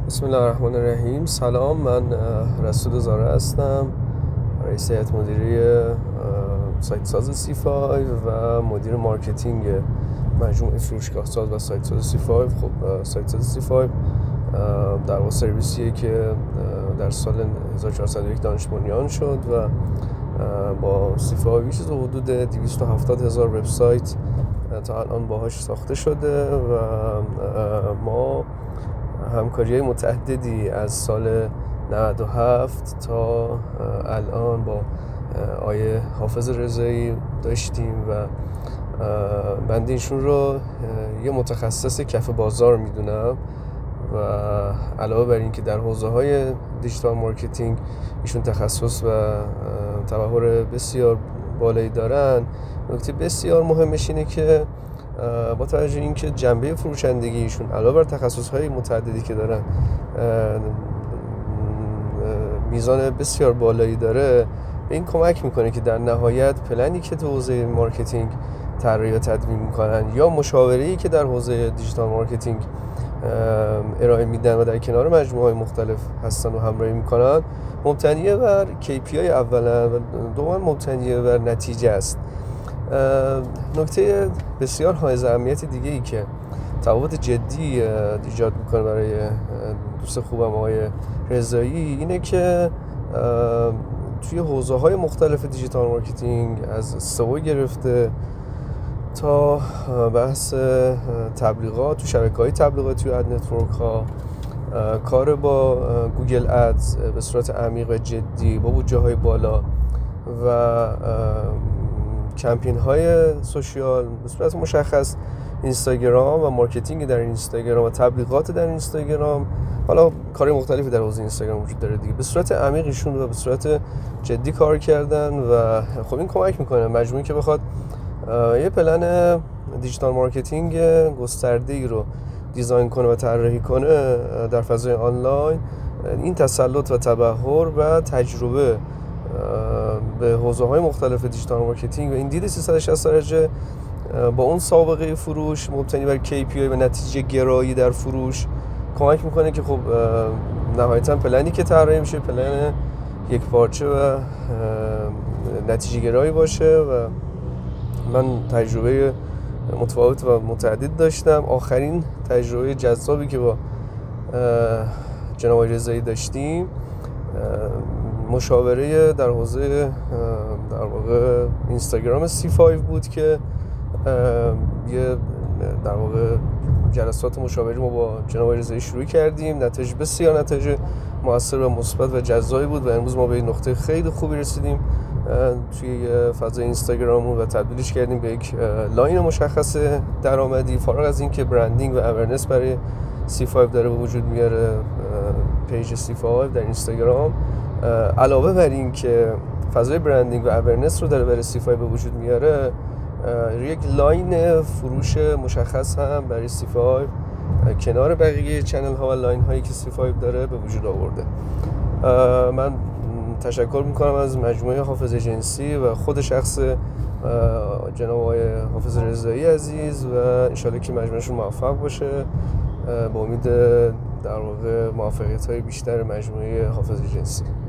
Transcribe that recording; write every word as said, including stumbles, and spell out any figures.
بسم الله الرحمن الرحیم. سلام، من رسول زاره هستم، رئیس هیئت مدیره سایت ساز سی فایو و مدیر مارکتینگ مجموعه فروشگاه ساز و سایت ساز سی فایو. خب سایت ساز سی فایو در واقع سرویسیه که در سال هزار و چهارصد و یک دانش بنیان شد و با سی فایو حدود دویست و هفتاد هزار وبسایت تا الان باهاش ساخته شده و ما همکاری‌های متعددی از سال نود و هفت تا الان با آیه حافظ رضایی داشتیم و بنده ایشون رو یه متخصص کف بازار میدونم و علاوه بر این که در حوزه‌های دیجیتال مارکتینگ ایشون تخصص و تبحر بسیار بالایی دارن، نکته بسیار مهمش اینه که با توجه این که جنبه فروشندگی ایشون علاوه بر تخصص‌های متعددی که دارن میزان بسیار بالایی داره، به این کمک میکنه که در نهایت پلنی که تو حوزه مارکتینگ طراحی و تدوین میکنن یا مشاوره‌ای که در حوزه دیجیتال مارکتینگ ارائه میدن و در کنار مجموعه‌های مختلف هستن و همراهی میکنن، مبتنی بر کی پی آی اولا و دوما مبتنی بر نتیجه است. نکته بسیار حائز اهمیت دیگه ای که تفاوت جدی ایجاد میکنه برای دوست خوبم آقای رضایی اینه که توی حوزه‌های مختلف دیجیتال مارکتینگ از سئو گرفته تا بحث تبلیغات تو شبکه‌های تبلیغاتی توی اد نتورک ها، کار با گوگل ادز به صورت عمیق و جدی با بودجه‌های بالا و کمپین های سوشیال به صورت مشخص اینستاگرام و مارکتینگ در اینستاگرام و تبلیغات در اینستاگرام، حالا کارهای مختلفی در حوزه اینستاگرام وجود داره دیگه، به صورت عمیق ایشون و به صورت جدی کار کردن و خب این کمک میکنه مجموعی که بخواد یه پلن دیجیتال مارکتینگ گسترده‌ای رو دیزاین کنه و طراحی کنه در فضای آنلاین. این تسلط و تبحر و تجربه به حوزه‌های مختلف دیجیتال مارکتینگ و این دید سیصد و شصت درجه با اون سابقه فروش مبتنی بر کی پی آی و نتیجه گرایی در فروش کمک میکنه که خب نهایتاً پلنی که طراحی میشه پلن یک پارچه و نتیجه گرایی باشه و من تجربه متفاوت و متعدد داشتم. آخرین تجربه جذابی که با جناب رضایی داشتیم مشاوره در حوزه در واقع اینستاگرام سی فایو بود که یه در واقع جلسات مشاوره ما با جناب رضایی شروع کردیم. نتایج بسیار نتایج مؤثر و مثبت و جذابی بود و امروز ما به این نقطه خیلی خوبی رسیدیم توی فضای اینستاگراممون و تبدیلش کردیم به یک لاین مشخص درآمدی، فارغ از این که برندینگ و اورنس برای سی فایو داره به وجود میاره پیج سی فایو در اینستاگرام. علاوه بر این که فضای برندینگ و اورنس رو داره برای سی فایو به وجود میاره، یک لاین فروش مشخص هم برای سی فایو کنار بقیه چنل ها و لاین هایی که سی فایو داره به وجود آورده. من تشکر میکنم از مجموعه حافظ ایجنسی و خود شخص جناب آقای حافظ رضایی عزیز و انشالله که مجموعهشون موفق باشه، با امید در واقع موفقیت های بیشتر مجموعه حافظ ایجنسی.